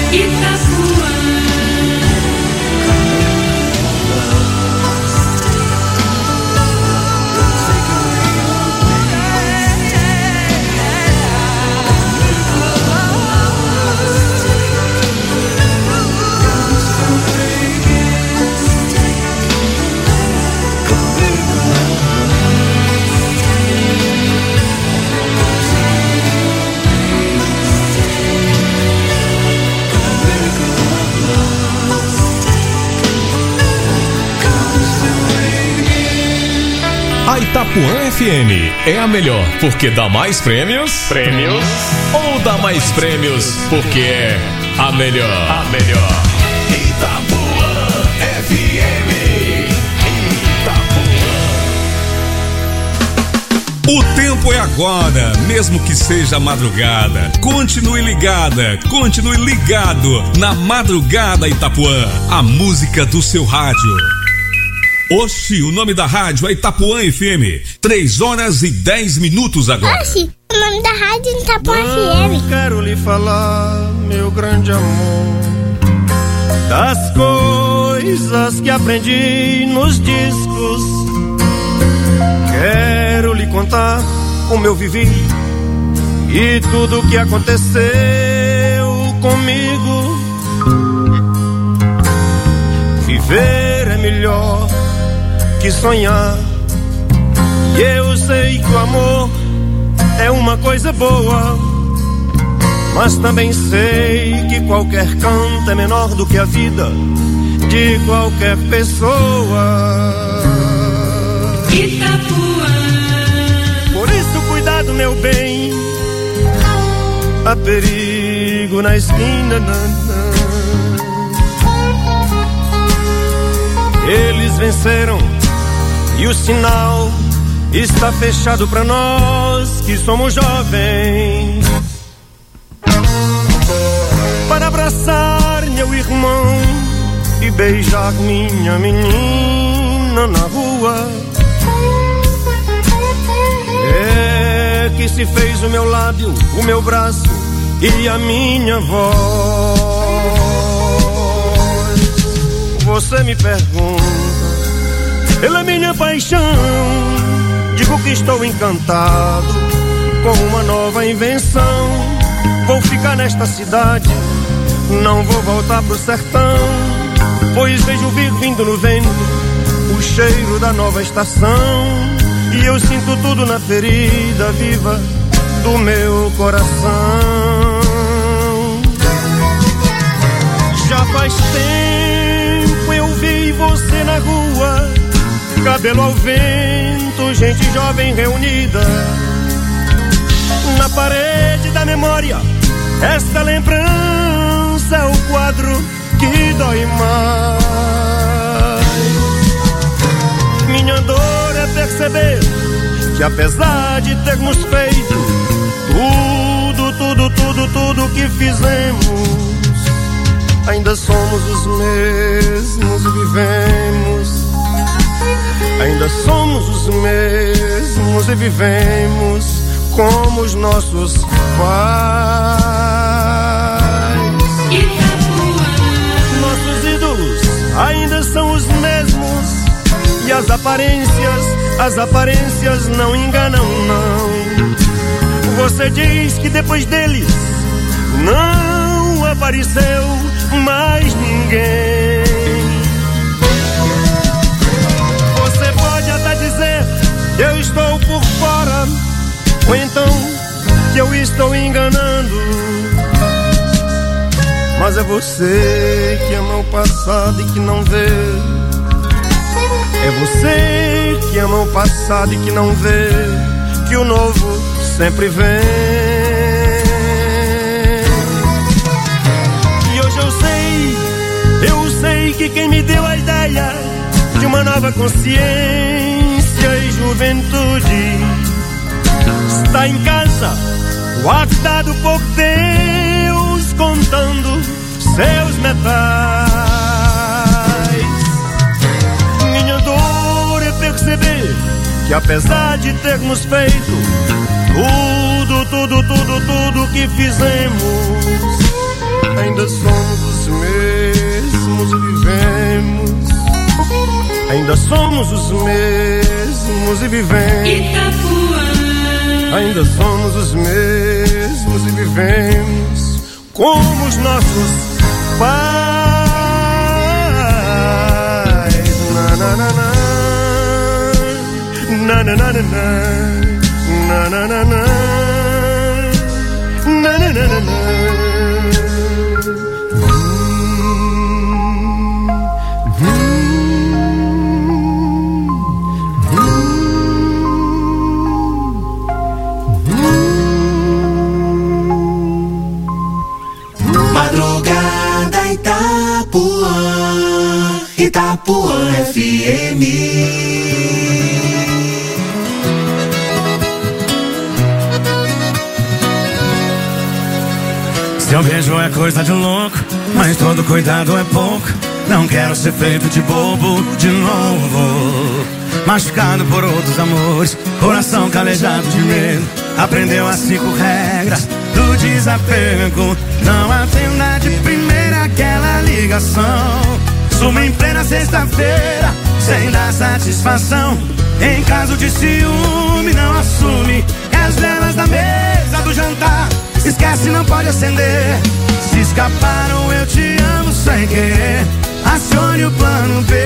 Itapuã FM é a melhor porque dá mais prêmios? Ou dá mais prêmios porque é a melhor? A melhor. Itapuã FM. O tempo é agora, mesmo que seja madrugada. Continue ligada, continue ligado na Madrugada Itapuã, a música do seu rádio. Oxi, o nome da rádio é Itapuã FM. 3h10 agora. Oxi, o nome da rádio é Itapuã FM. Quero lhe falar, meu grande amor, das coisas que aprendi nos discos. Quero lhe contar como eu vivi e tudo que aconteceu comigo. Viver é melhor que sonhar, e eu sei que o amor é uma coisa boa, mas também sei que qualquer canto é menor do que a vida de qualquer pessoa. Itapuã. Por isso cuidado, meu bem, há perigo na esquina. Eles venceram e o sinal está fechado pra nós que somos jovens. Para abraçar meu irmão e beijar minha menina na rua, é que se fez o meu lábio, o meu braço e a minha voz. Você me pergunta pela minha paixão, digo que estou encantado com uma nova invenção. Vou ficar nesta cidade, não vou voltar pro sertão, pois vejo vir vindo no vento o cheiro da nova estação, e eu sinto tudo na ferida viva do meu coração. Já faz tempo eu vi você na rua, cabelo ao vento, gente jovem reunida. Na parede da memória, esta lembrança é o quadro que dói mais. Minha dor é perceber que apesar de termos feito tudo que fizemos, ainda somos os mesmos e vivemos. Ainda somos os mesmos e vivemos como os nossos pais. Nossos ídolos ainda são os mesmos, e as aparências não enganam, não. Você diz que depois deles não apareceu mais ninguém. Você pode até dizer que eu estou por fora, ou então que eu estou enganando, mas é você que ama o passado e que não vê. É você que ama o passado e que não vê que o novo sempre vem. E hoje eu sei que quem me deu a ideia de uma nova consciência e juventude está em casa, guardado por Deus, contando seus metais. Minha dor é perceber que apesar de termos feito tudo que fizemos, ainda somos Ainda somos os mesmos e vivemos. Itapuã. Ainda somos os mesmos e vivemos como os nossos pais. Na na na na, na na na na, na na na na, na na na na. Madrugada Itapuã, Itapuã FM. Seu beijo é coisa de louco, mas todo cuidado é pouco. Não quero ser feito de bobo de novo. Machucado por outros amores, coração calejado de medo. Aprendeu as 5 regras do desapego. Não atenda de primeira aquela ligação. Suma em plena sexta-feira, sem dar satisfação. Em caso de ciúme, não assume. É as velas da mesa do jantar, esquece, não pode acender. Se escaparam, eu te amo sem querer. Acione o plano B.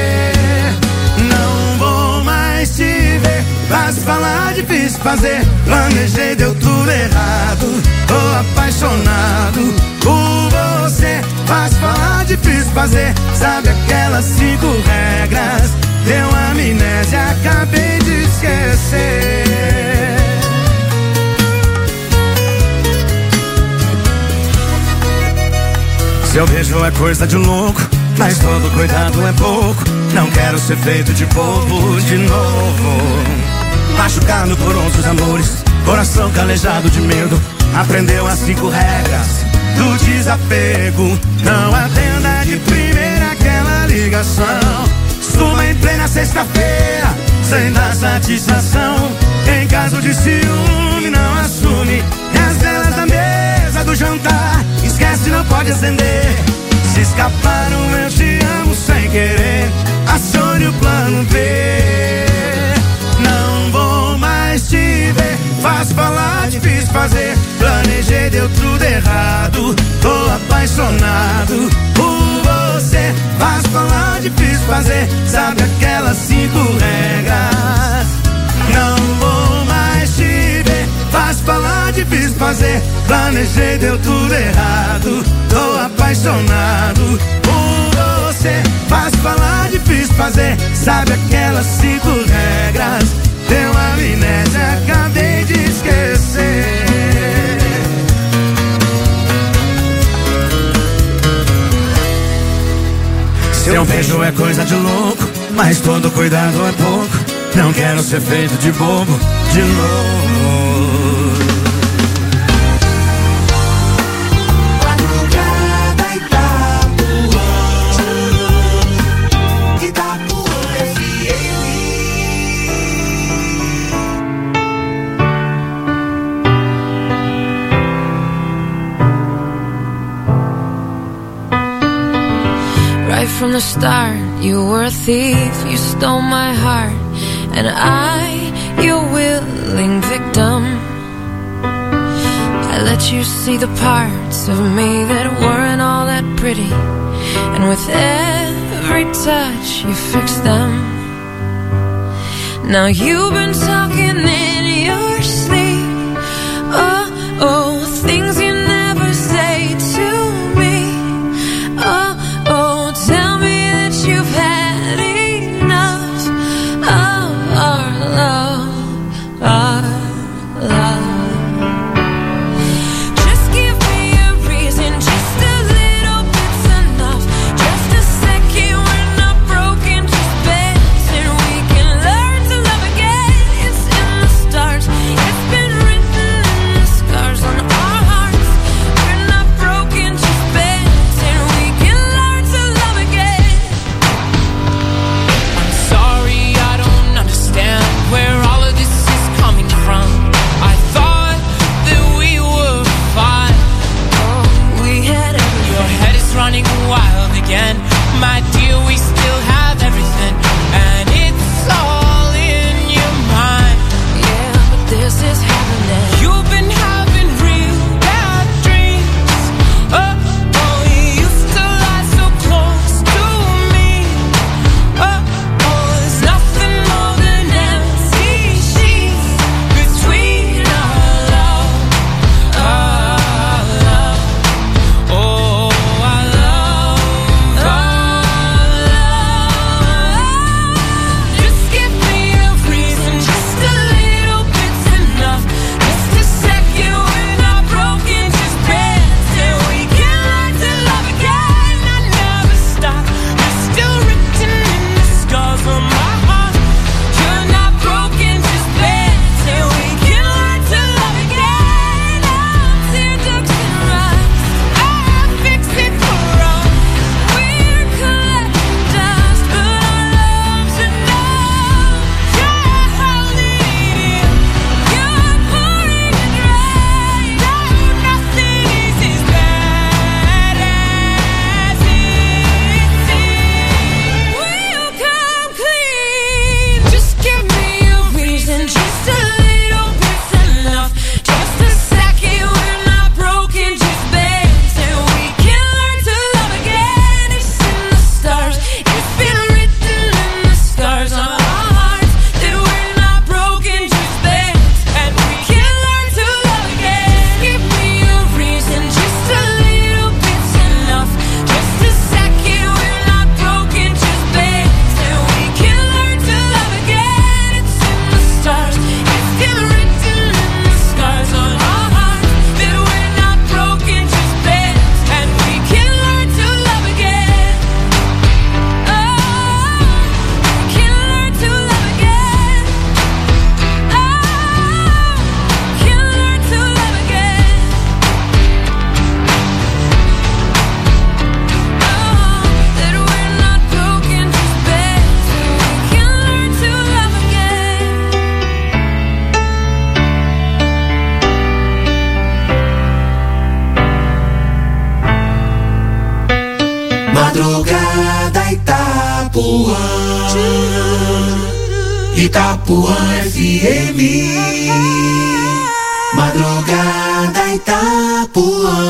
Não vou mais te ver. Fácil falar, difícil fazer. Planejei, deu tudo errado. Tô apaixonado por você. Fácil falar, difícil fazer. Sabe aquelas 5 regras? Deu amnésia, acabei de esquecer. Seu beijo é coisa de louco, mas todo cuidado é pouco. Não quero ser feito de bobo de novo. Machucado por outros amores, coração calejado de medo. Aprendeu as 5 regras do desapego. Não atenda de primeira aquela ligação. Suma em plena sexta-feira, sem dar satisfação. Em caso de ciúme, não assume. E as velas da mesa do jantar, esquece, não pode acender. Se escaparam, eu te amo sem querer. Acione o plano B. Não vou mais te ver. Fácil falar, difícil fazer. Planejei, deu tudo errado. Tô apaixonado por você. Fácil falar, difícil fazer. Sabe aquelas 5 regras? Não vou mais te ver. Fácil falar, difícil fazer. Planejei, deu tudo errado. Tô apaixonado por você. Fácil falar, difícil fazer. Sabe aquelas 5 regras? Deu amnésia, acabei de esquecer. Seu beijo é coisa de louco, mas todo cuidado é pouco. Não quero ser feito de bobo de novo. From the start, you were a thief, you stole my heart, and I, your willing victim. I let you see the parts of me that weren't all that pretty, and with every touch you fixed them. Now you've been talking in your sleep, oh, oh, things you never say to me, oh, oh, tell me that you've had enough of our love, our love. Just give me a reason, just a little bit's enough. Just a second, we're not broken, just bends, and we can learn to love again. It's in the Madrugada Itapuã, Itapuã FM. Madrugada Itapuã,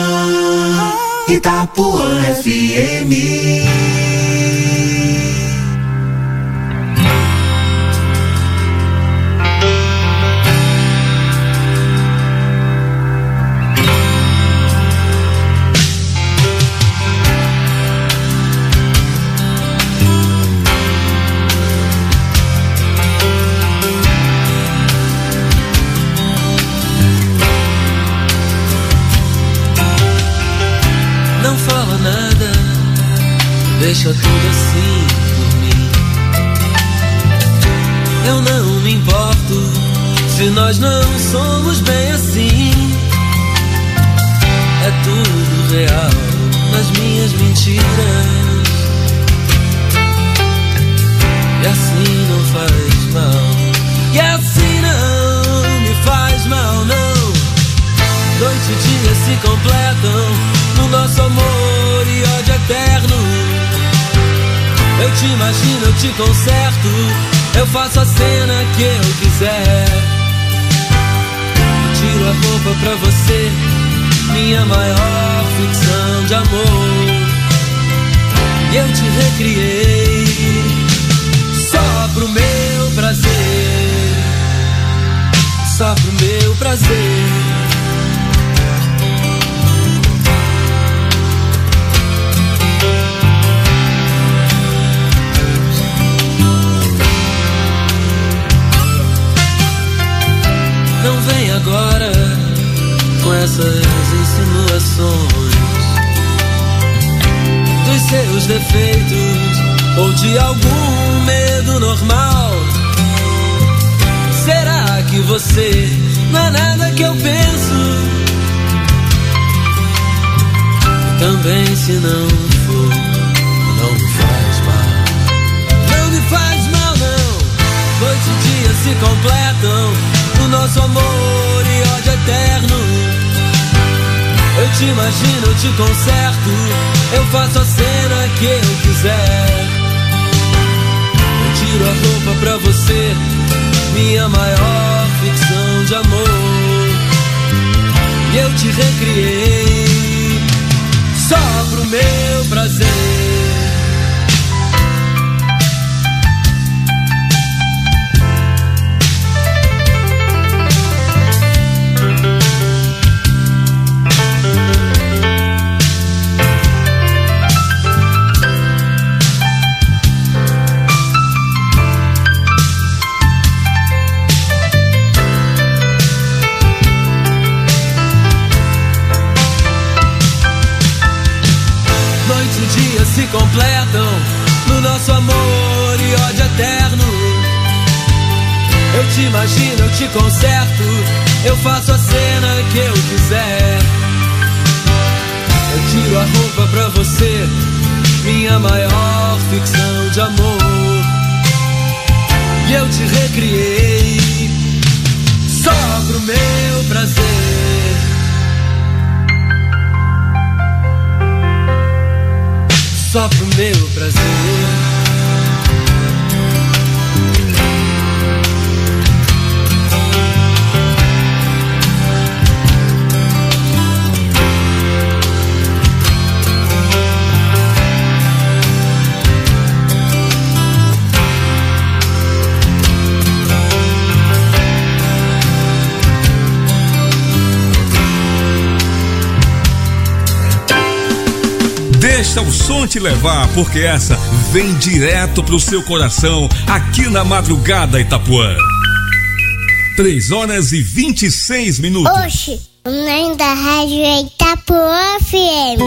Itapuã FM. Deixa tudo assim por mim. Eu não me importo se nós não somos bem assim. É tudo real nas minhas mentiras. E assim não faz mal. E assim não me faz mal, não. Noite e dia se completam no nosso amor e ódio eterno. Eu te imagino, eu te conserto, eu faço a cena que eu quiser. Eu tiro a roupa pra você, minha maior ficção de amor. E eu te recriei, só pro meu prazer. Só pro meu prazer. Não vem agora com essas insinuações dos seus defeitos ou de algum medo normal. Será que você não é nada que eu penso? E também se não for, não me faz mal. Não me faz mal, não. Noite e dia se completam o nosso amor e ódio eterno. Eu te imagino, eu te conserto, eu faço a cena que eu quiser. Eu tiro a roupa pra você, minha maior ficção de amor. E eu te recriei, só pro meu prazer. Se completam no nosso amor e ódio eterno. Eu te imagino, eu te conserto, eu faço a cena que eu quiser. Eu tiro a roupa pra você, minha maior ficção de amor. E eu te recriei, só pro meu prazer. Só pro meu prazer. Deixa o som te levar, porque essa vem direto pro seu coração, aqui na Madrugada Itapuã. 3h26. Oxi, o nome da rádio é Itapuã FM.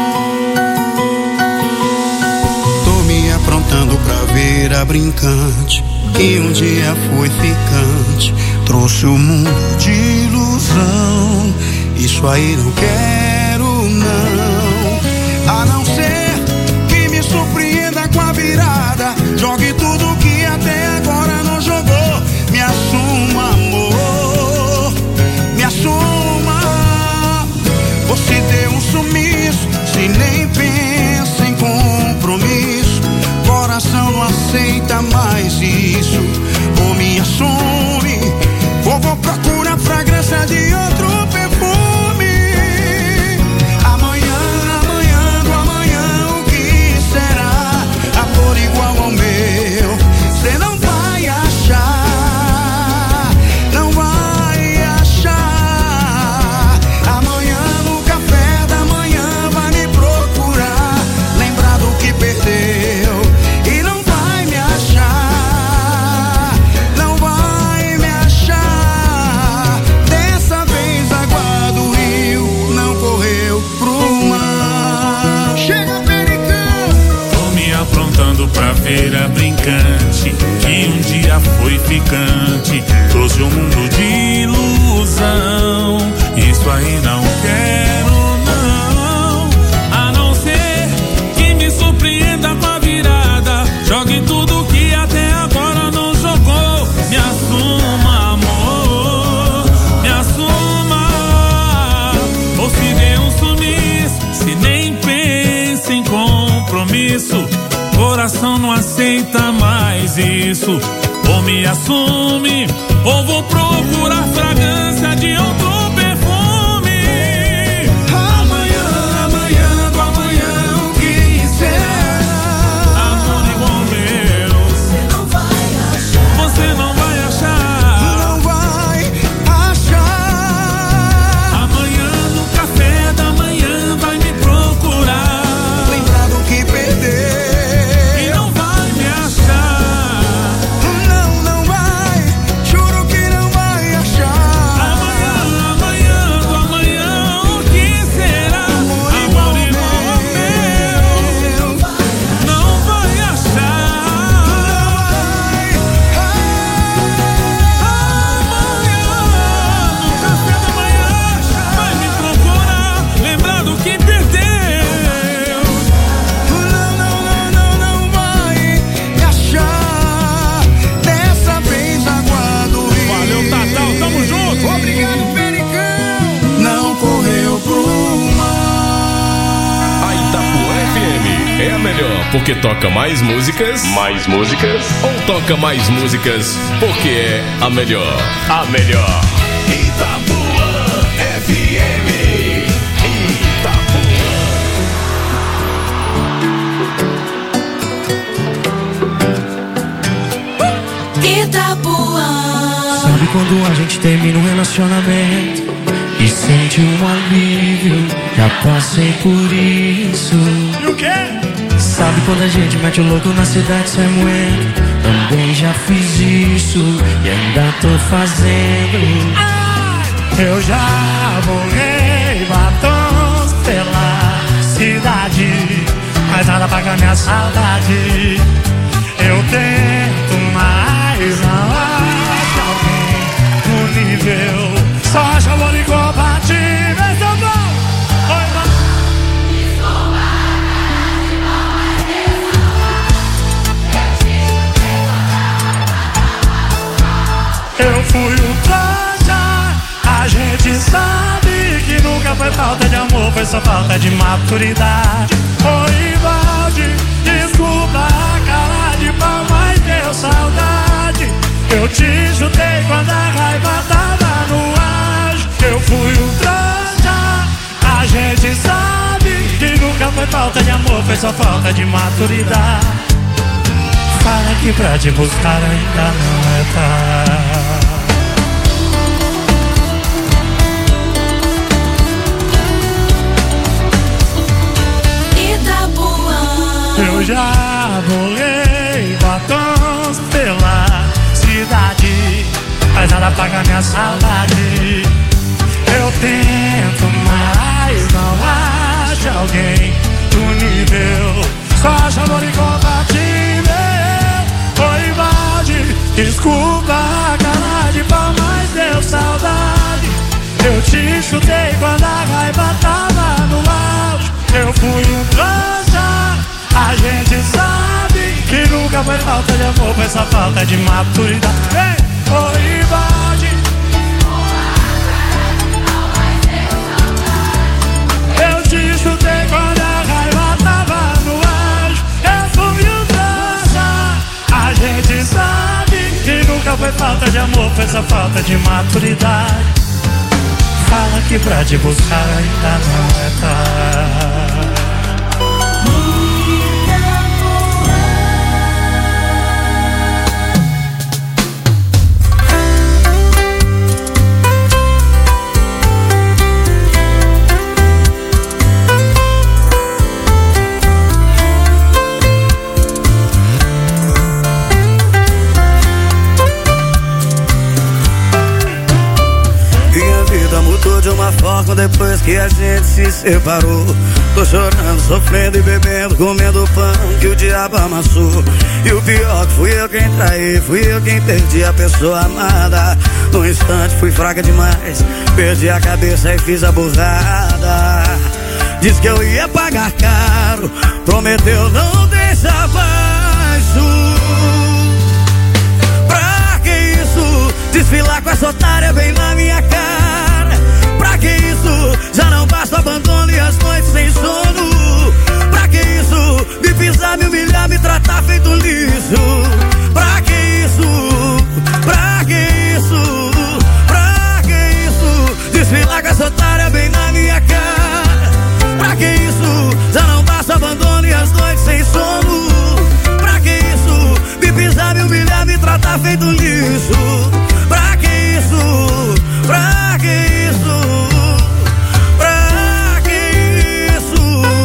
Tô me aprontando pra ver a brincante, que um dia foi ficante, trouxe o mundo de ilusão. Isso aí não quero não. A não ser que me surpreenda com a virada, jogue tudo que até agora não jogou. Me assuma, amor, me assuma. Você deu um sumiço, se nem pensa em como faz isso, ou me assume, ou vou procurar fragrância de outro perfume. Amanhã, amanhã do amanhã, o que será? Amor igual ao meu, cê não vai achar, não vai achar. Amanhã no café da manhã vai me procurar, lembrar do que perdeu e não vai me achar, não vai me achar. Dessa vez a água do rio não correu pro mar. Chega, Pericão! Tô me aprontando pra feira brincante, que um dia foi ficante, trouxe um mundo de ilusão. Isso aí não quero não, a não ser que me surpreenda com a virada, jogue tudo que até agora não jogou. Me assuma, amor, me assuma, ou se dê um sumiço, se nem pensa em compromisso, coração não aceita mais isso. Ou me assume, ou vou procurar fragrância de outro perfume. Amanhã, amanhã do amanhã, o que será? Amor igual ao meu, você não vai achar, você não vai achar. Não vai achar. Amanhã no café da manhã vai me procurar, Lembrar do que perdeu e não vai me achar. não vai, juro que não vai achar. Amanhã, amanhã do amanhã, o que será? Amor igual ao meu, não vai achar. Amanhã, no café da manhã, vai me procurar, lembrar do que perdeu. Não vai me achar. Dessa vez água do rio. Valeu, Tatal, tamo junto. Obrigado, Pericão. Não correu pro mar. A Itapuã FM é a melhor porque toca mais músicas. Mais músicas? Ou toca mais músicas porque é a melhor? A melhor. Itapuã FM. Itapuã. Sabe quando a gente termina um relacionamento e sente um alívio? Já passei por isso. E o quê? Sabe quando a gente mete o louco na cidade sem moendo? Também já fiz isso e ainda tô fazendo. Eu já borrei batons pela cidade, mas nada paga minha saudade. Eu tento, mas não acho alguém no nível. Só acho amor incompatível. Esse é o bom. Oi, mano. Eu fui um trouxa, a gente sabe que nunca foi falta de amor, foi só falta de maturidade. Oi, Valde, desculpa a cara de pau, mas deu saudade. Eu te chutei quando a raiva tava no auge. Eu fui um trouxa, a gente sabe que nunca foi falta de amor, foi só falta de maturidade. Fala que pra te buscar ainda não é tarde. Eu já borrei batons pela cidade, mas nada paga minha saudade. Eu tento, mas não acho alguém do nível. Só acho amor incompatível. Oi, Valde, desculpa a cara de pau, mas deu saudade. Eu te chutei quando a raiva tava no auge. Eu fui um trouxa, a gente sabe que nunca foi falta de amor, foi só falta de maturidade. Ei, oi, Valde. Eu te chutei quando a raiva tava no auge. Eu fui um trouxa, a gente sabe quanto essa falta de maturidade. Fala que pra te buscar ainda não é tarde. Mudou de uma forma depois que a gente se separou. Tô chorando, sofrendo e bebendo, comendo pão que o diabo amassou. E o pior que fui eu quem traí, fui eu quem perdi a pessoa amada. No instante fui fraca demais, perdi a cabeça e fiz a burrada. Disse que eu ia pagar caro, prometeu não deixar baixo. Pra que isso? Desfilar com essa otária bem na minha cara. Pra que isso? Já não basta o abandono e as noites sem sono. Pra que isso? Me pisar, me humilhar, me tratar feito lixo. Pra que isso? Pra que isso? Pra que isso? Desfilar com essa otária bem na minha cara. Pra que isso? Já não basta o abandono e as noites sem sono. Pra que isso? Me pisar, me humilhar, me tratar feito lixo. Pra que isso? Pra que isso? Pra que isso?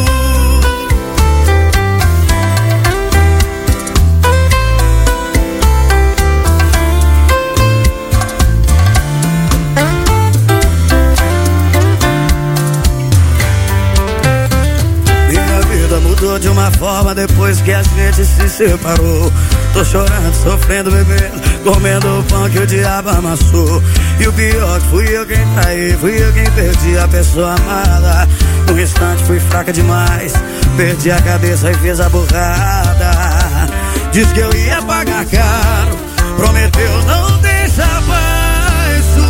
Minha vida mudou de uma forma depois que a gente se separou. Tô chorando, sofrendo, bebendo, comendo o pão que o diabo amassou. E o pior que fui eu quem traí, fui eu quem perdi a pessoa amada. No instante fui fraca demais, perdi a cabeça e fiz a burrada. Disse que eu ia pagar caro, prometeu não deixar baixo.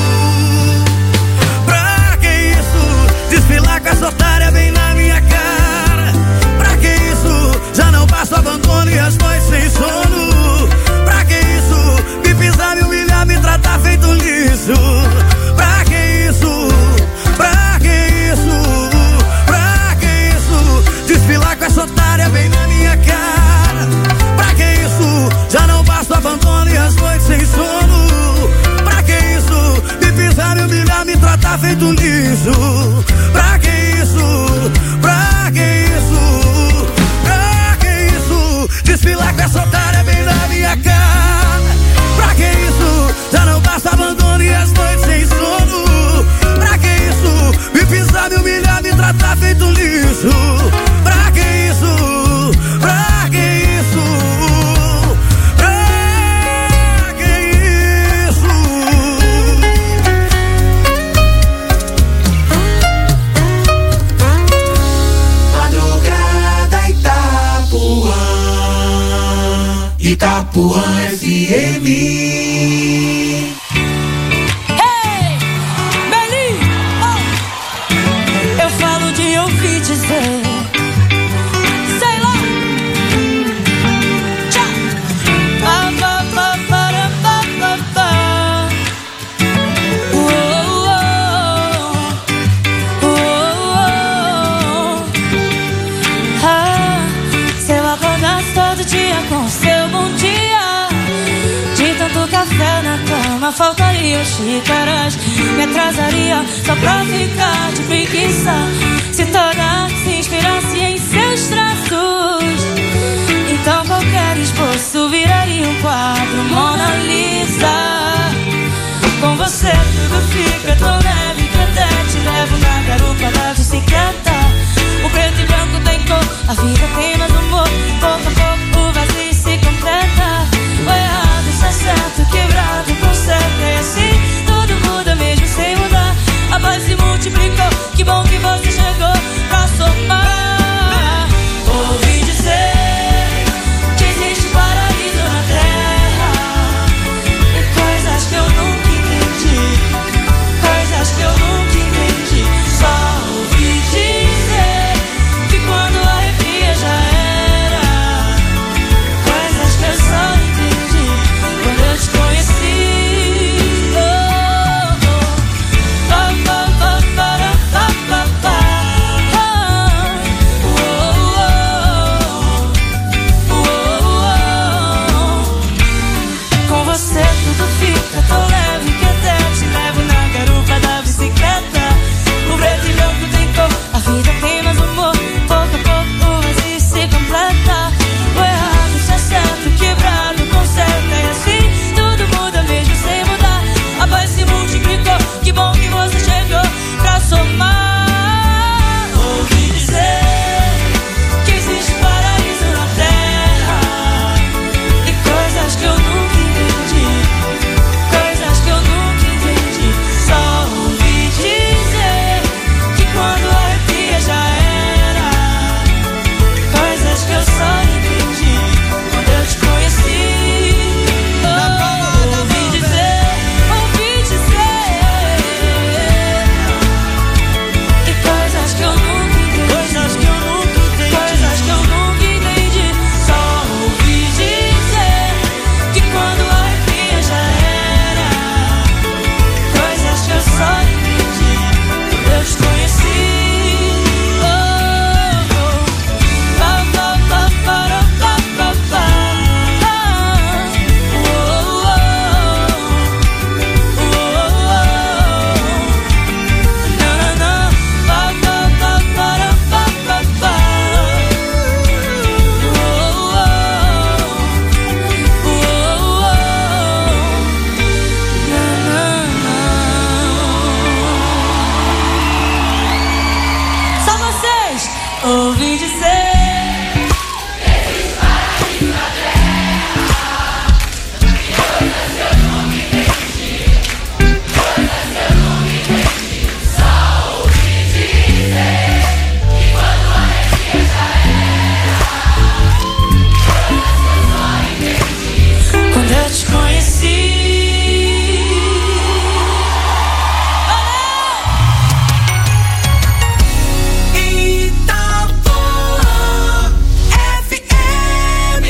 Pra que isso? Desfilar com essa otária bem na minha cara. Pra que isso? Já não basta o abandono e as noites sem sono. Pra que isso? Me pisar, me humilhar, me tratar feito lixo. Pra que isso? Pra que isso? Pra que isso? Desfilar com essa otária bem na minha cara. Pra que isso? Já não basta o abandono e as noites sem sono. Pra que isso? Me pisar, me humilhar, me tratar feito lixo. Pra que isso? Pra que isso? Pra que isso? Desfilar com essa otária bem na minha cara. Pra que isso? Já não basta abandono e as noites sem sono. Pra que isso? Me pisar, me humilhar, me tratar feito lixo. Pra que isso? Pra que isso? Pra que isso? Madrugada Itapuã, Itapuã FM. Sei lá. Tchau. Se eu acordasse todo dia com seu bom dia, de tanto café na cama faltaria xícaras. Me atrasaria só pra ficar de preguiça. Se toda se inspirasse em seus traços, então qualquer esboço viraria um quadro Mona Lisa. Com você tudo fica tão leve que até te levo na garupa da bicicleta. O preto e branco tem cor, a vida tem mais humor. Pouco a pouco o vazio se completa. O errado está certo, quebrado conserta. E assim tudo muda mesmo sem mudar. A paz se multiplicou, que bom que você chegou pra somar. ouvi dizer. Quando eu te conheci, Itapuã FM.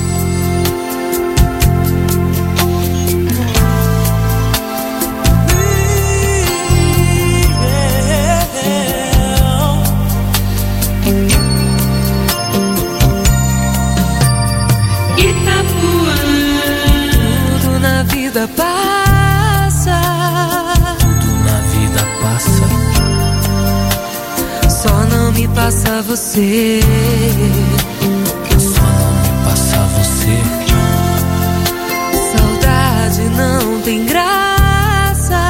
Itapuã. Tudo na vida passa. Tudo na vida passa. Só não me passa você. Só não me passa você. Saudade não tem graça.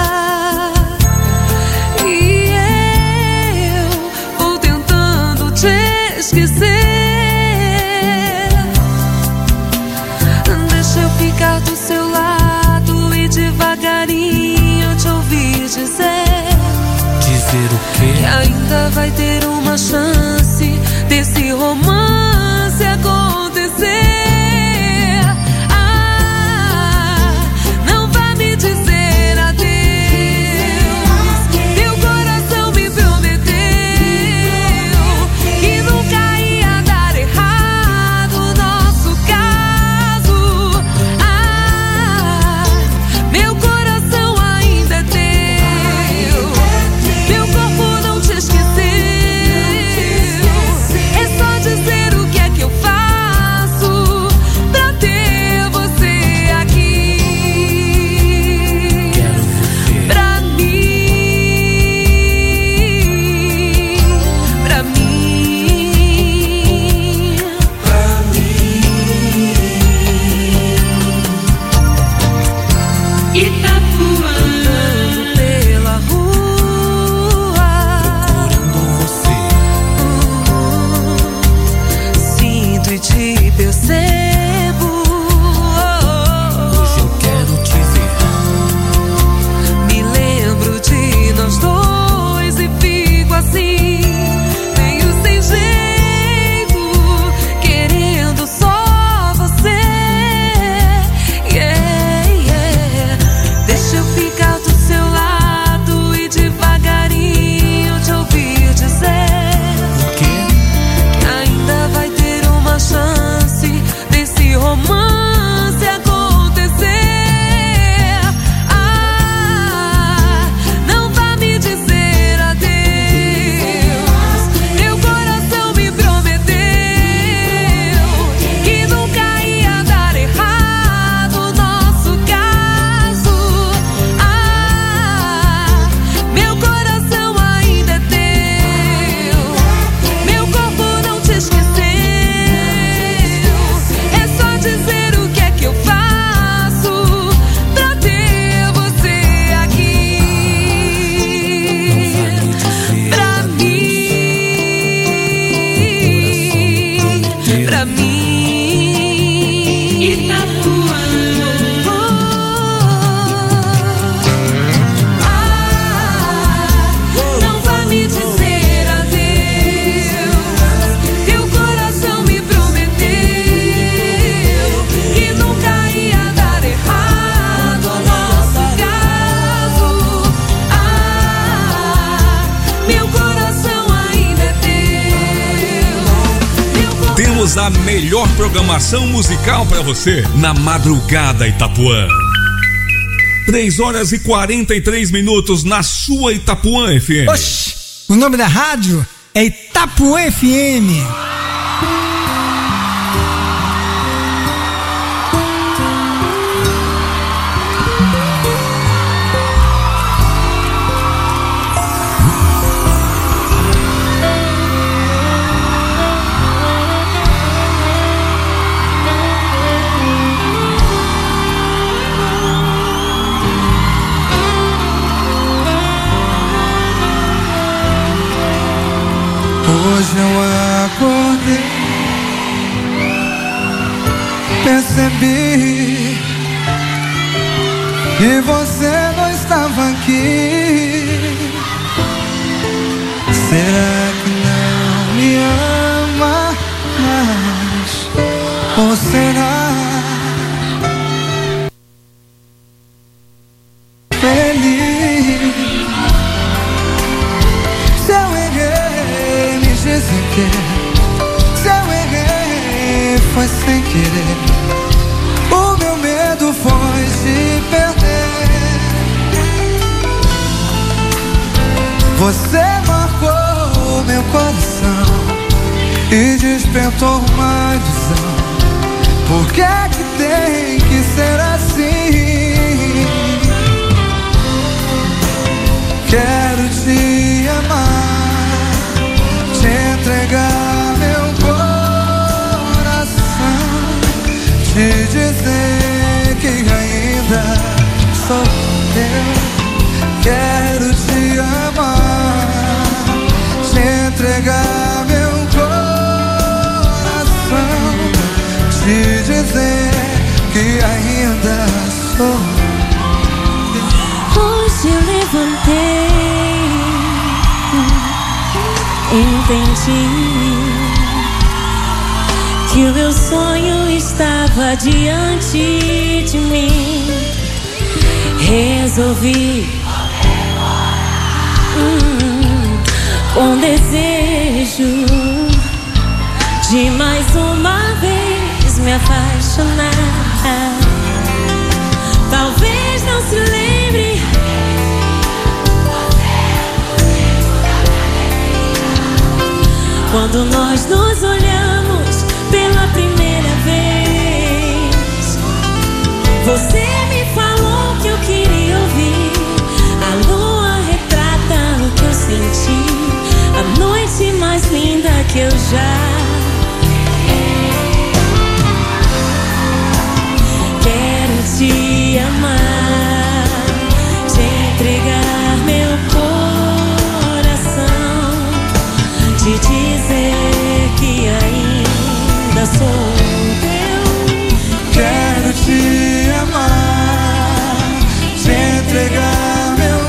E eu vou tentando te esquecer. Deixa eu ficar do seu lado e devagarinho te ouvir dizer. Dizer o quê? Que ainda vai ter uma chance desse romance acontecer. Ah, não vá me dizer adeus. Meu coração me prometeu que nunca ia dar errado o nosso caso. Ah, meu coração ainda é teu. Meu corpo não te esqueceu. É só dizer o que é que eu faço pra ter você aqui. Quero você pra mim, pra mim, pra mim. Itapuã. Andando pela rua, procurando você. Sinto e te percebo. Hoje eu quero te ver. Me lembro de nós dois e fico assim, meio sem jeito, querendo só você. Yeah, yeah. Deixa eu ficar do seu lado e devagarinho te ouvir dizer. O quê? Que ainda vai ter uma chance desse romance acontecer. Ah, não vá me dizer adeus. Meu coração me prometeu que nunca ia dar errado o nosso caso. Ah, meu coração ainda é teu. Meu corpo não te esqueceu. É só dizer o que é que eu faço pra ter você aqui. Pra mim, pra mim. Itapuã. Não vá me dizer adeus. Teu coração me prometeu que nunca ia dar errado o nosso caso. Ah, meu coração ainda é teu. Temos a melhor programação musical pra você na Madrugada Itapuã. 3h43 na sua Itapuã FM. Oxi, o nome da rádio é Itapuã FM. Hoje eu acordei, percebi que você não estava aqui. Será que não me ama mais? Ou será feliz? Se eu errei, me dizem que se eu errei, foi sem querer. O meu medo foi te perder. Você marcou meu coração e despertou uma ilusão. Por que é que tem que ser assim? Quero te amar, te entregar meu coração, te dizer que ainda sou teu. Quero te amar, te entregar meu coração, te dizer que ainda sou teu. Hoje eu levantei, entendi que o meu sonho estava diante de mim. Resolvi com desejo de mais uma vez me apaixonar. Talvez não se lembre, quando nós nos olhamos pela primeira vez. Você me falou que eu queria ouvir. A lua retrata o que eu senti, a noite mais linda que eu já. Quero te amar, te entregar meu coração, te dizer que ainda sou teu. Quero te amar, te entregar meu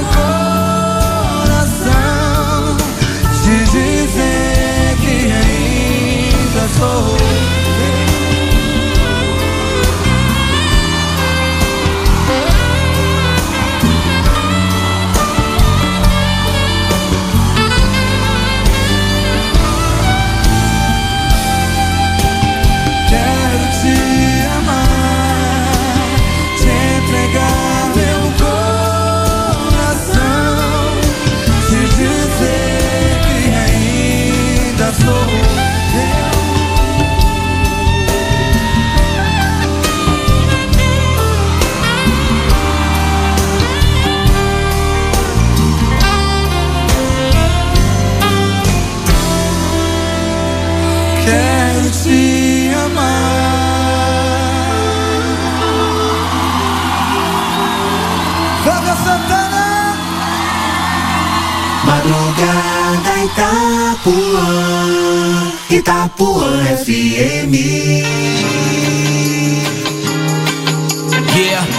coração, te dizer que ainda sou teu. Quero te amar. Flávia Santana. Madrugada Itapuã, Itapuã FM. Yeah.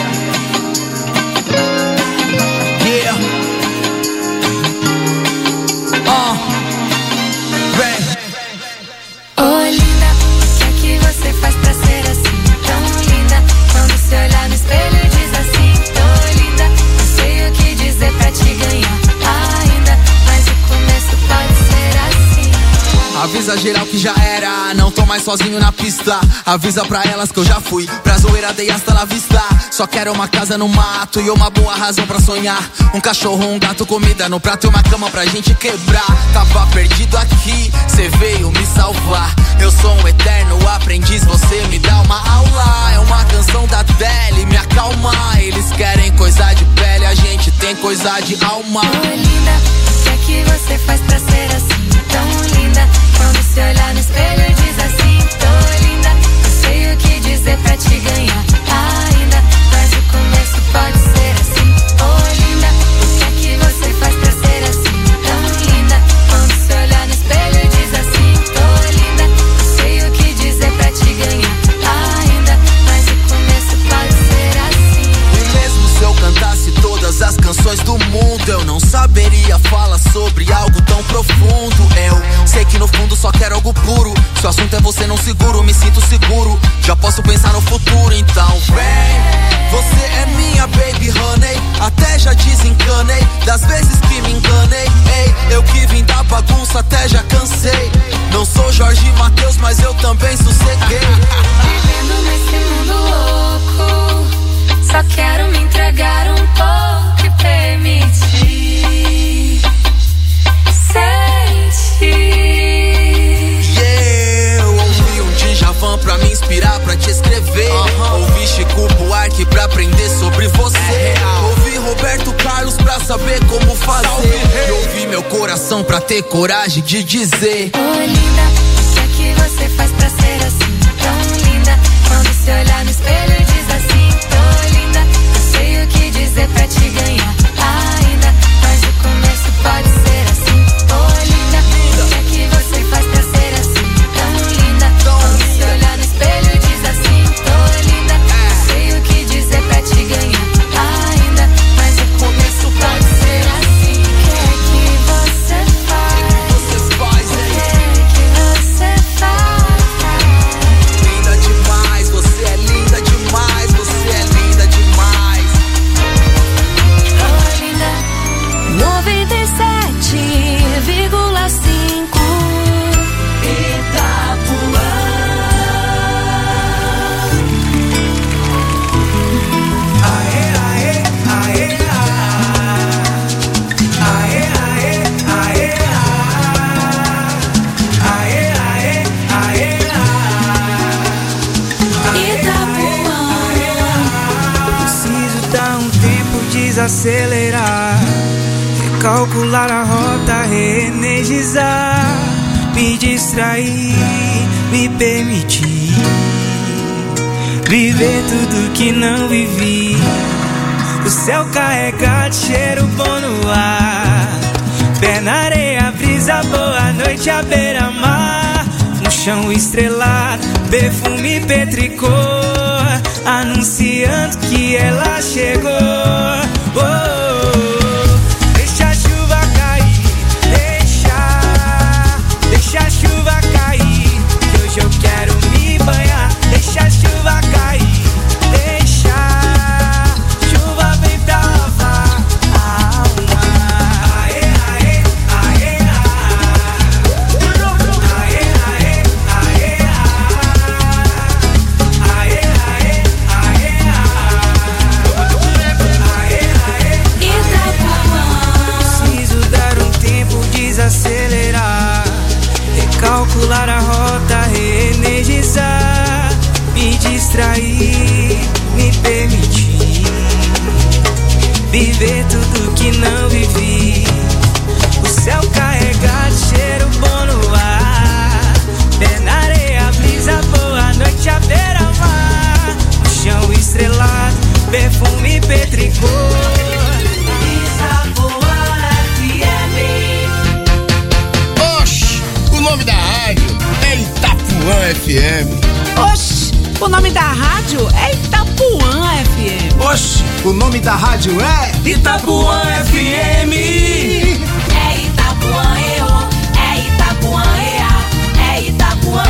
Yeah. Vem. Oi, linda, o que é que você faz pra ser assim? Tão linda, quando se olhar no espelho diz assim: tô linda, não sei o que dizer pra te ganhar ainda, mas o começo pode ser assim. Avisa geral que já era, não tô mais sozinho na pista. Avisa pra elas que eu já fui pra zoeira, dei hasta la vista. Só quero uma casa no mato e uma boa razão pra sonhar. Um cachorro, um gato, comida no prato e uma cama pra gente quebrar. Tava perdido aqui, cê veio me salvar. Eu sou um eterno aprendiz, você me dá uma aula. É uma canção da Adele, me acalma. Eles querem coisa de pele, a gente tem coisa de alma. Oi, linda, o que é que você faz pra ser assim? Tão linda, quando se olhar no espelho diz assim: tô linda, não sei o que dizer pra te ganhar ainda, mas o começo pode ser assim. Oi, linda, o que é que você faz pra ser assim? Tão linda, quando se olhar no espelho diz assim: tô linda. assunto é você não seguro, me sinto seguro. Já posso pensar no futuro, então vem. Você é minha baby honey, até já desencanei das vezes que me enganei. Ei, eu que vim da bagunça, até já cansei. Não sou Jorge Mateus, mas eu também sosseguei. Vivendo nesse mundo louco, só quero me entregar um pouco e permitir sentir. Yeah, eu ouvi um Djavan pra me inspirar, pra te escrever. Ouvi Chico Buarque pra aprender sobre você. Ouvi Roberto Carlos pra saber como fazer. E ouvi meu coração pra ter coragem de dizer: oi linda, o que é que você faz pra ser assim? Tão linda, quando se olhar no espelho e diz assim: tô linda, eu sei o que dizer pra te ganhar ainda, mas o começo pode ser assim. Oi linda, o que é que você faz pra ser assim? Tão linda, quando se olhar no espelho e diz assim: tô linda, eu sei o que dizer pra te ganhar ainda, mas o começo pode ser assim. O que é que você faz? O que você faz? Linda demais, você é linda demais, você é linda demais. Oh, linda. 97,5 Itapuã. Aê, aê, aê, aê, aê, aê, aê, aê, aê, Itapuã. preciso dar um tempo, desacelerar, recalcular a rota, reenergizar, me distrair, me permitir viver tudo que não vivi. O céu carregado, cheiro bom no ar, pé na areia, brisa boa, noite à beira-mar, no chão estrelado, perfume petricor, anunciando que ela chegou. Oh, oh. Deixa a chuva cair, deixa a chuva cair, que hoje eu quero me banhar. Deixa a chuva cair, deixa a chuva vem pra lavar a alma. Aê, aê, aê, aê, aê, aê, aê, preciso dar um tempo, desacelerar, recalcular a rota, reenergizar, me distrair, me permitir viver tudo que não vivi. O céu carregado, cheiro bom no ar, pé na areia, brisa boa, noite à beira-mar, no chão estrelado, perfume petricor. Oxi, o nome da rádio é Itapuã FM. Oxi, o nome da rádio é Itapuã FM. Oxi, o nome da rádio é Itapuã FM. É Itapuã, é Itapuã, é Itapuã.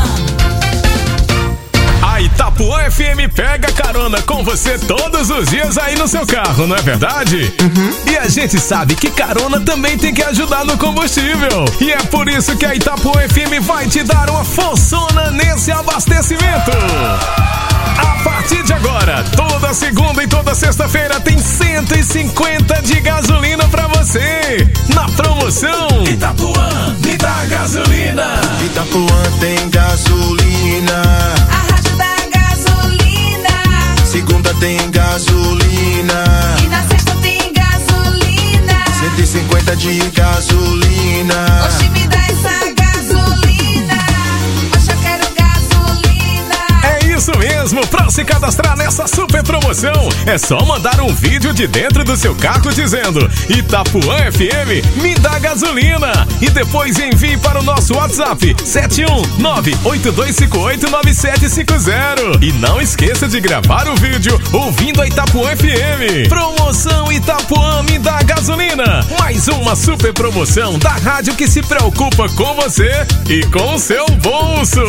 A Itapuã FM pega carona com você todos os dias aí no seu carro, não é verdade? E a gente sabe que carona também tem que ajudar no combustível. E é por isso que a Itapuã FM vai te dar uma forçona nesse abastecimento. A partir de agora, toda segunda e toda sexta-feira tem 150 de gasolina pra você. Na promoção Itapuã, me dá gasolina. Itapuã tem gasolina. A rádio da gasolina. Segunda tem gasolina. E na sexta tem gasolina. 150 de gasolina. Oxi, me dá essa gasolina. Oxe, eu quero gasolina. é isso mesmo. mesmo pra se cadastrar nessa super promoção. É só mandar um vídeo de dentro do seu carro dizendo Itapuã FM me dá gasolina e depois envie para o nosso WhatsApp 71982589750. E não esqueça de gravar o vídeo ouvindo a Itapuã FM. Promoção Itapuã me dá gasolina. Mais uma super promoção da rádio que se preocupa com você e com o seu bolso.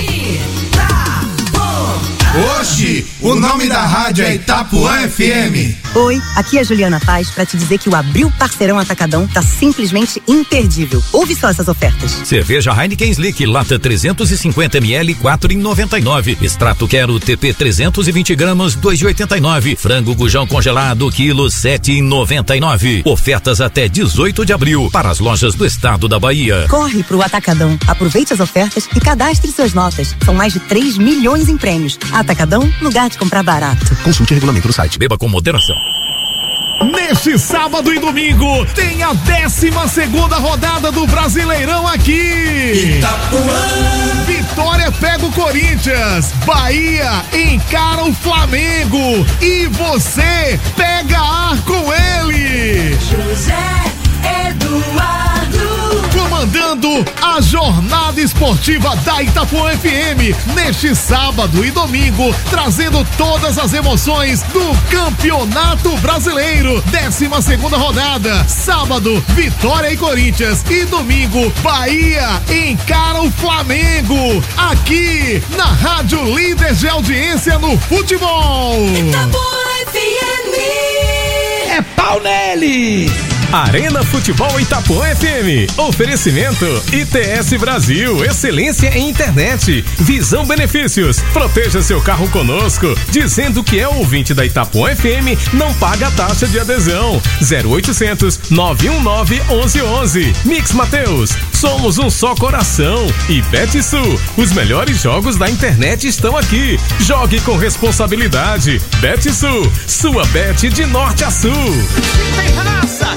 Hoje, o nome da rádio é Itapuã FM. Oi, aqui é a Juliana Paz pra te dizer que o Abril Parceirão Atacadão tá simplesmente imperdível. Ouve só essas ofertas. Cerveja Heineken Slick, lata 350ml, 4,99. Extrato Quero TP 320 gramas, 2,89. Frango Gujão congelado, quilo 7,99. Ofertas até 18 de abril para as lojas do estado da Bahia. Corre pro Atacadão, aproveite as ofertas e cadastre suas notas. São mais de 3 milhões em prêmios. Atacadão, lugar de comprar barato. Consulte o regulamento no site. Beba com moderação. Neste sábado e domingo tem a 12ª rodada do Brasileirão aqui. Itapuã. Vitória pega o Corinthians, Bahia encara o Flamengo e você pega ar com ele. José Eduardo. Comandando a jornada esportiva da Itapuã FM neste sábado e domingo, trazendo todas as emoções do Campeonato Brasileiro. 12ª rodada, sábado, Vitória e Corinthians e domingo, Bahia encara o Flamengo, aqui na Rádio Líder de Audiência no Futebol. Itapuã FM. É pau nele! Arena Futebol Itapuã FM. Oferecimento ITS Brasil, excelência em internet. Visão Benefícios. Proteja seu carro conosco. Dizendo que é ouvinte da Itapuã FM, não paga taxa de adesão. 0800 919 1111. Mix Mateus. Somos um só coração. E Betsul. Os melhores jogos da internet estão aqui. Jogue com responsabilidade. Betsul. Sua bet de norte a sul. Tem raça!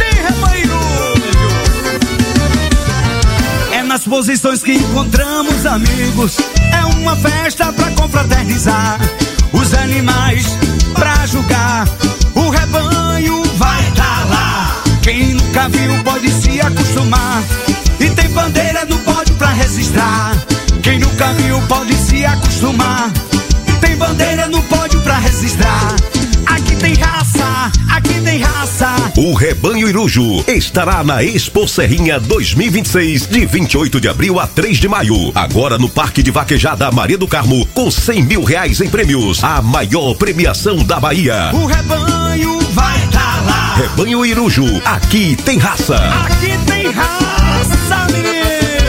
É nas posições que encontramos amigos. É uma festa pra confraternizar. Os animais pra julgar. O rebanho vai tá lá. Quem nunca viu pode se acostumar. E tem bandeira no pódio pra registrar. Quem nunca viu pode se acostumar. Tem bandeira no pódio pra registrar. Aqui tem raça, aqui tem raça. O Rebanho Iruju estará na Expo Serrinha 2026, de 28 de abril a 3 de maio. Agora no Parque de Vaquejada Maria do Carmo, com R$100 mil em prêmios. A maior premiação da Bahia. O rebanho vai tá lá. Rebanho Iruju, aqui tem raça. Aqui tem raça, menino.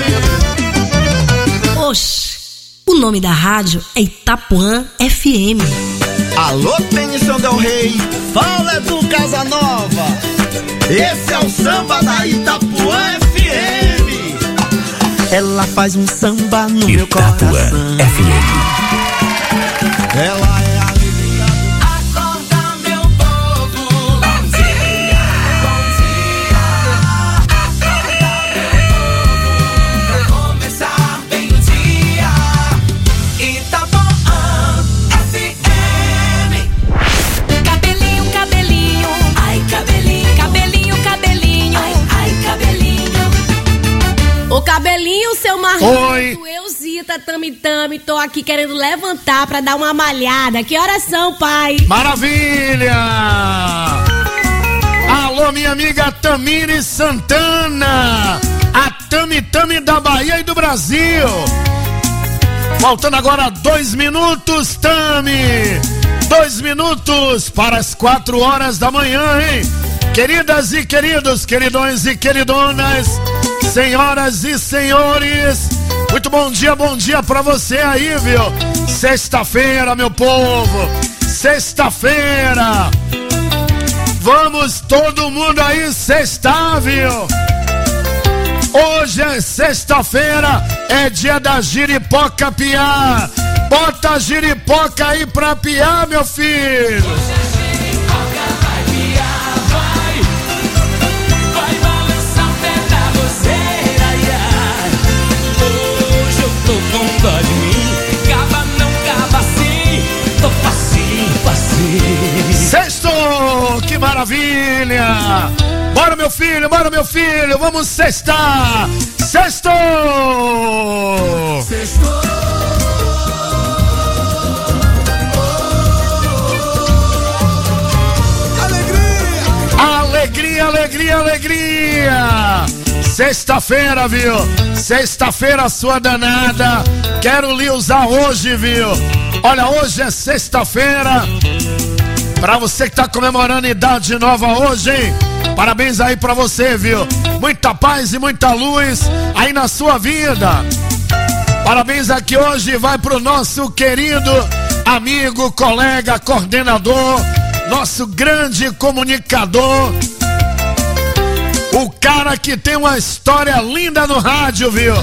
Oxi, o nome da rádio é Itapuã FM. Alô, Benção Del Rey, fala do Casanova. Esse é o samba da Itapuã FM. Ela faz um samba no Itapuã meu coração. FM. Ela é a alegria. Acorda, meu povo. Bom dia, bom dia. Acorda, meu povo. Pra começar bem o dia. Itapuã FM. Cabelinho, cabelinho. Ai, cabelinho. Cabelinho, cabelinho. Ai, cabelinho. Ô cabelinho, seu marrom. Oi. Eu, Zita, Tami, tô aqui querendo levantar pra dar uma malhada. Que horas são, pai? Maravilha! Alô, minha amiga Tamires Santana, a Tami da Bahia e do Brasil. Faltando agora 2 minutos, Tami. 2 minutos para as 4 horas da manhã, hein? Queridas e queridos, queridões e queridonas, senhoras e senhores, muito bom dia pra você aí, viu? Sexta-feira, meu povo, sexta-feira. Vamos todo mundo aí sextar, viu? Hoje é sexta-feira, é dia da giripoca piar. Bota a giripoca aí pra piar, meu filho. Conta de mim, cava não cava assim. Bora meu filho, vamos sextar. Sextou! Alegria! Sexta-feira, viu? Sexta-feira, sua danada. Quero lhe usar hoje, viu? Olha, hoje é sexta-feira. Pra você que tá comemorando idade nova hoje, hein? Parabéns aí pra você, viu? Muita paz e muita luz aí na sua vida. Parabéns aqui hoje vai pro nosso querido amigo, colega, coordenador, nosso grande comunicador, o cara que tem uma história linda no rádio, viu?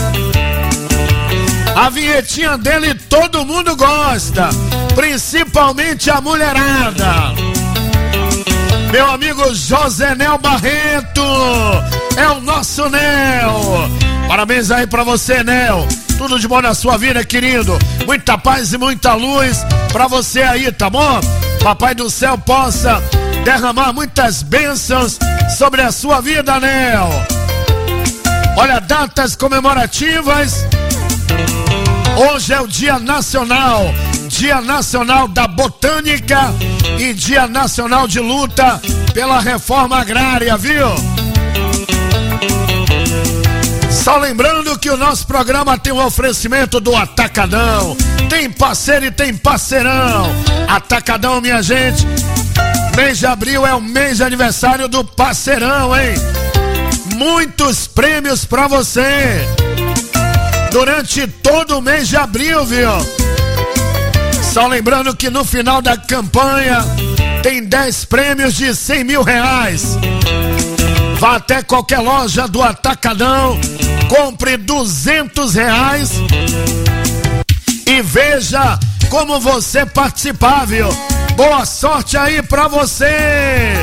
A vinhetinha dele todo mundo gosta, principalmente a mulherada. Meu amigo José Nel Barreto, é o nosso Nel. Parabéns aí pra você, Nel. Tudo de bom na sua vida, querido. Muita paz e muita luz pra você aí, tá bom? Papai do céu possa derramar muitas bênçãos sobre a sua vida, Nel. Olha, datas comemorativas. Hoje é o Dia Nacional da Botânica e Dia Nacional de Luta pela Reforma Agrária, viu? Só lembrando que o nosso programa tem um oferecimento do Atacadão. Tem parceiro e tem parceirão. Atacadão, minha gente. Mês de abril é o mês de aniversário do parceirão, hein? Muitos prêmios pra você durante todo o mês de abril, viu? Só lembrando que no final da campanha tem 10 prêmios de 100 mil reais. Vá até qualquer loja do Atacadão, compre 200 reais e veja como você participar, viu? Boa sorte aí pra você!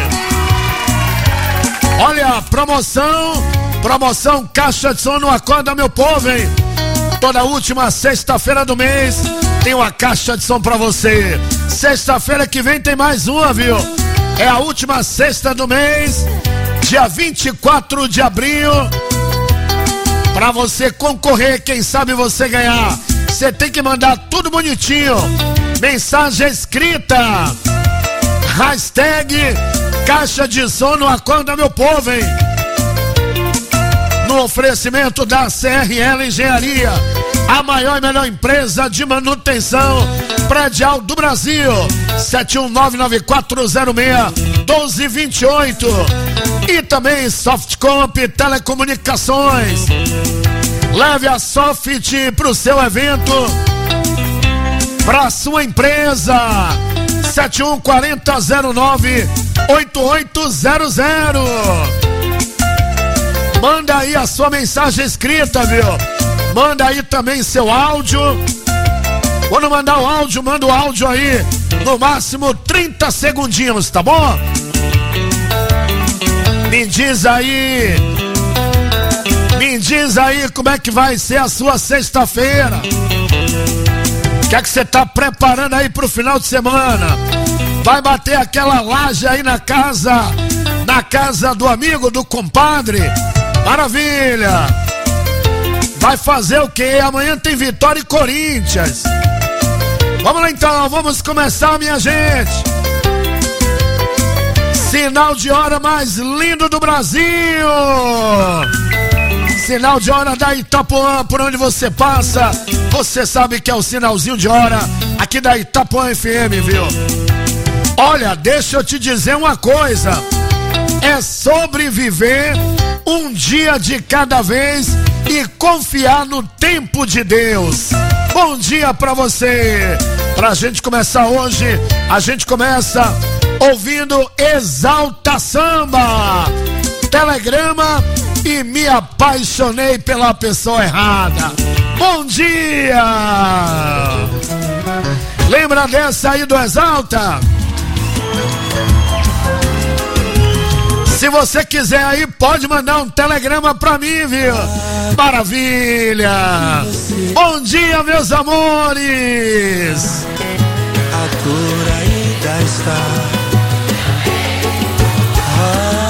Olha, promoção Caixa de Som no Acorda, meu povo, hein? Toda última sexta-feira do mês tem uma caixa de som pra você. Sexta-feira que vem tem mais uma, viu? É a última sexta do mês, dia 24 de abril. Pra você concorrer, quem sabe você ganhar. Você tem que mandar tudo bonitinho. Mensagem escrita. Hashtag Caixa de Som no Acorda, meu povo, hein? No oferecimento da CRL Engenharia, a maior e melhor empresa de manutenção predial do Brasil. 71994061228. E também Softcomp Telecomunicações. Leve a Soft pro seu evento, pra sua empresa. 7140098800. Manda aí a sua mensagem escrita, viu? Manda aí também seu áudio. Quando mandar o áudio, manda o áudio aí, no máximo 30 segundinhos, tá bom? Me diz aí como é que vai ser a sua sexta-feira. O que é que você tá preparando aí pro final de semana? Vai bater aquela laje aí na casa do amigo, do compadre? Maravilha! Vai fazer o quê? Amanhã tem Vitória e Corinthians. Vamos lá então, vamos começar, minha gente. Sinal de hora mais lindo do Brasil. Sinal de hora da Itapuã, por onde você passa, você sabe que é o sinalzinho de hora aqui da Itapuã FM, viu? Olha, deixa eu te dizer uma coisa. É sobreviver um dia de cada vez e confiar no tempo de Deus. Bom dia pra você. Pra gente começar hoje, a gente começa ouvindo Exalta Samba, Telegrama e Me Apaixonei pela Pessoa Errada. Bom dia! Lembra dessa aí do Exalta? Se você quiser aí, pode mandar um telegrama pra mim, viu? Maravilha! Bom dia, meus amores! A dor ainda está.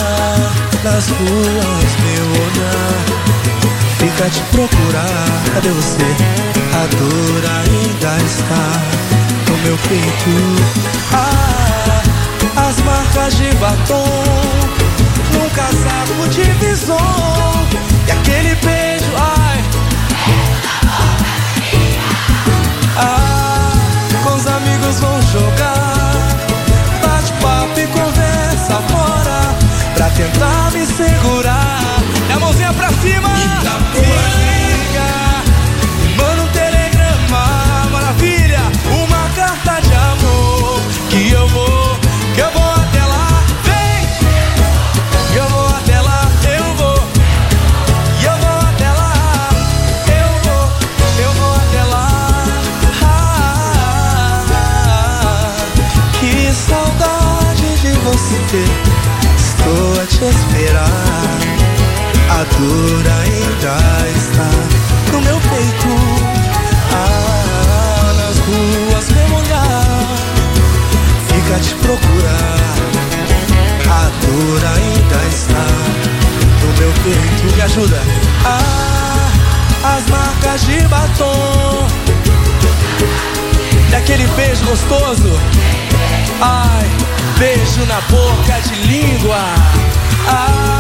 nas ruas, meu olhar fica a te procurar. Cadê você? A dor ainda está no meu peito. As marcas de batom num casaco de bison. E aquele beijo, com os amigos vão jogar bate-papo e conversa fora pra tentar me segurar. E a mãozinha pra cima. Me liga, manda um telegrama, maravilha, uma carta de amor. Que eu vou até lá, vem. Que eu vou até lá, eu vou. E eu vou até lá, eu vou até lá. Que saudade de você, estou a te esperar. A dor ainda está no meu peito. Nas ruas meu olhar fica a te procurar. A dor ainda está no meu peito. Me ajuda. As marcas de batom daquele beijo gostoso. Beijo na boca de língua.